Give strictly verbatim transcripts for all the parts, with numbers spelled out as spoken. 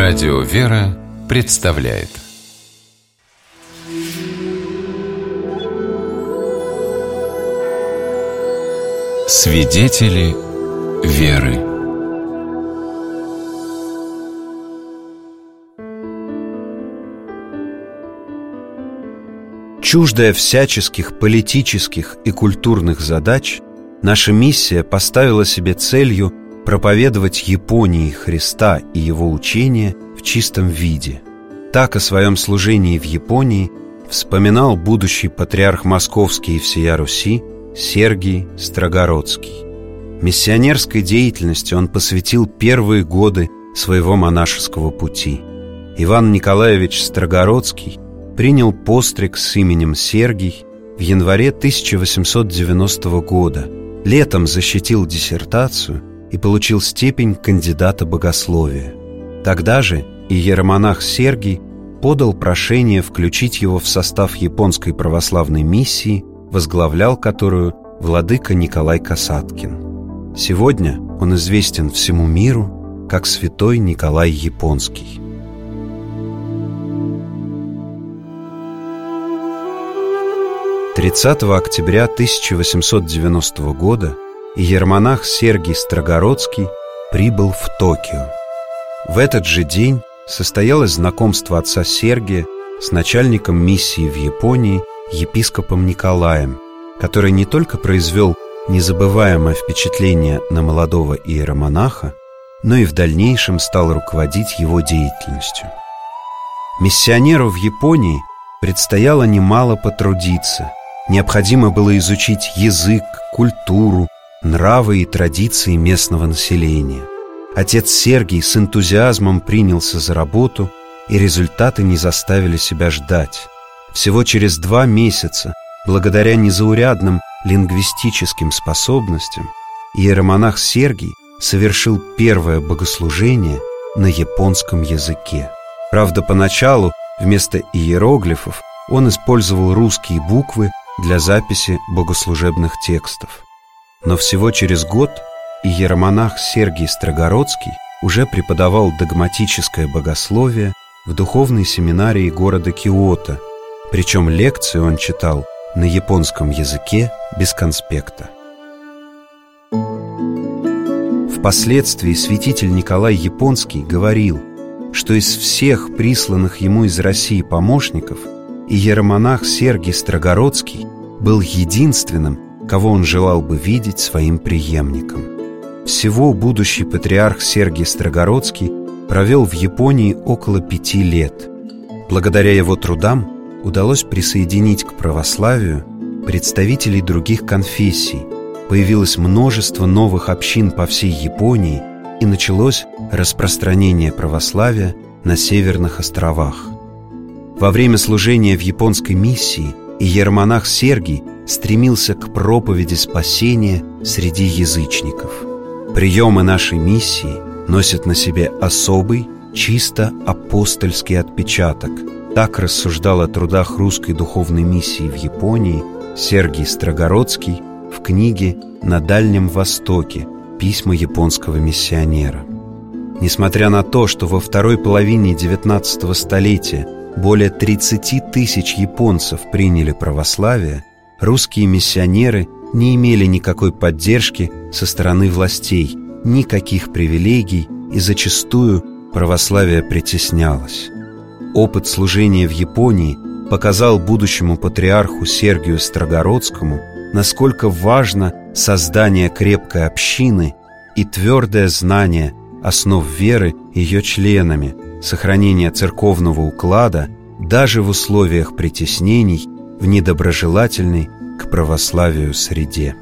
Радио «Вера» представляет Свидетели веры. Чуждая всяческих политических и культурных задач, наша миссия поставила себе целью проповедовать Японии Христа и Его учения в чистом виде. Так о своем служении в Японии вспоминал будущий патриарх Московский и всея Руси Сергий Строгородский. Миссионерской деятельности он посвятил первые годы своего монашеского пути. Иван Николаевич Строгородский принял постриг с именем Сергий в январе тысяча восемьсот девяностого года, летом защитил диссертацию и получил степень кандидата богословия. Тогда же иеромонах Сергий подал прошение включить его в состав японской православной миссии, возглавлял которую владыка Николай Касаткин. Сегодня он известен всему миру как святой Николай Японский. тридцатого октября тысяча восемьсот девяностого года иеромонах Сергий Строгородский прибыл в Токио. В этот же день состоялось знакомство отца Сергия с начальником миссии в Японии епископом Николаем, который не только произвел незабываемое впечатление на молодого иеромонаха, но и в дальнейшем стал руководить его деятельностью. Миссионеру в Японии предстояло немало потрудиться. Необходимо было изучить язык, культуру, нравы и традиции местного населения. Отец Сергий с энтузиазмом принялся за работу, и результаты не заставили себя ждать. Всего через два месяца, благодаря незаурядным лингвистическим способностям, иеромонах Сергий совершил первое богослужение на японском языке. Правда, поначалу вместо иероглифов он использовал русские буквы для записи богослужебных текстов. Но всего через год иеромонах Сергий Строгородский уже преподавал догматическое богословие в духовной семинарии города Киото, причем лекции он читал на японском языке без конспекта. Впоследствии святитель Николай Японский говорил, что из всех присланных ему из России помощников иеромонах Сергий Строгородский был единственным, кого он желал бы видеть своим преемником. Всего будущий патриарх Сергий Строгородский провел в Японии около пяти лет. Благодаря его трудам удалось присоединить к православию представителей других конфессий, появилось множество новых общин по всей Японии и началось распространение православия на Северных островах. Во время служения в японской миссии иеромонах Сергий стремился к проповеди спасения среди язычников. Приемы нашей миссии носят на себе особый, чисто апостольский отпечаток. Так рассуждал о трудах русской духовной миссии в Японии Сергий Строгородский в книге «На Дальнем Востоке. Письма японского миссионера». Несмотря на то, что во второй половине девятнадцатого столетия более тридцати тысяч японцев приняли православие, русские миссионеры не имели никакой поддержки со стороны властей, никаких привилегий, и зачастую православие притеснялось. Опыт служения в Японии показал будущему патриарху Сергию Строгородскому, насколько важно создание крепкой общины и твердое знание основ веры ее членами, сохранение церковного уклада даже в условиях притеснений в недоброжелательной к православию среде.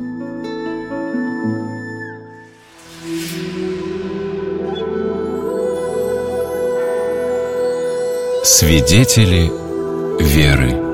Свидетели веры.